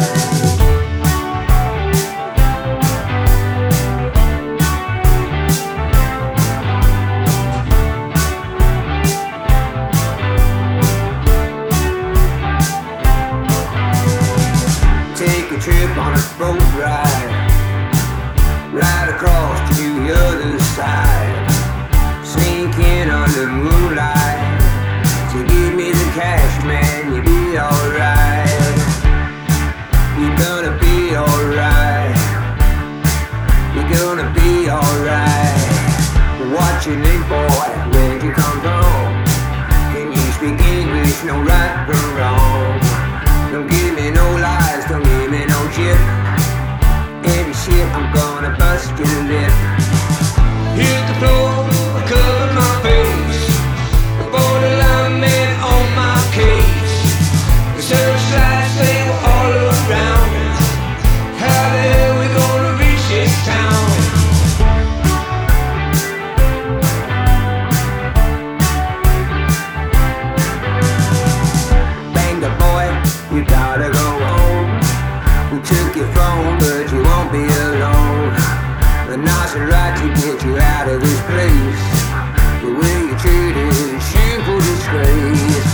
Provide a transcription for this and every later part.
Take a trip on a boat ride, right across to the other side. Sneak in under moonlight to give me the cash, man. You'll be alright. You're gonna be alright. You're gonna be alright. What's your name, boy? Where'd you come from? Can you speak English? No right or wrong. Don't give me no lies, don't give me no shit. Every shit, I'm gonna bust your lip. Hit the floor, cover my face. The borderline man on my case. The searchlights, they were all around. How the hell we gonna reach this town? Bang the boy, you gotta go home. We took your phone, but you won't be alone. The night's right to get you out of this place. The way you treated is a shameful disgrace.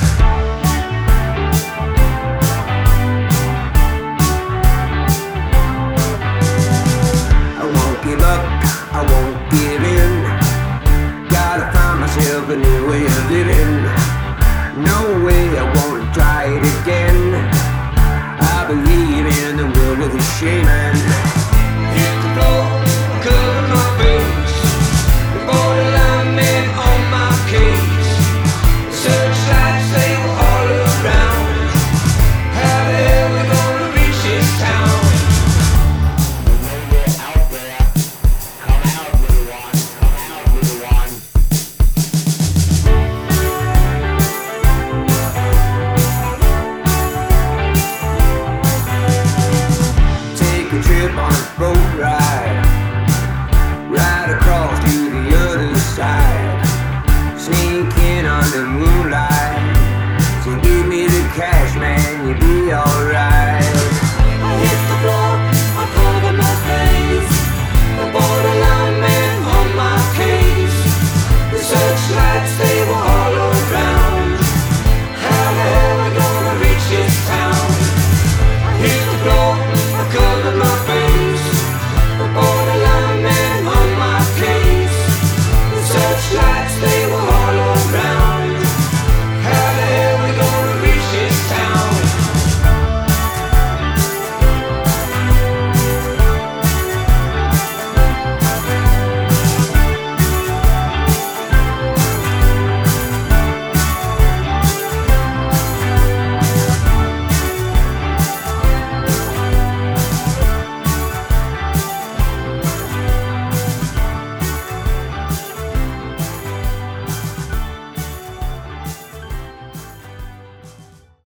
I won't give up, I won't give in. Gotta find myself a new way of living. No way, I won't try it again. I believe in the world of the shaman. Hit the floor, cover my face. The borderline man on my case. The searchlights, they were all around. How the hell we gonna reach this town? Take a trip on a boat ride, right across to the other side. Sneak in under moonlight to give me the cash, man. You'll be alright.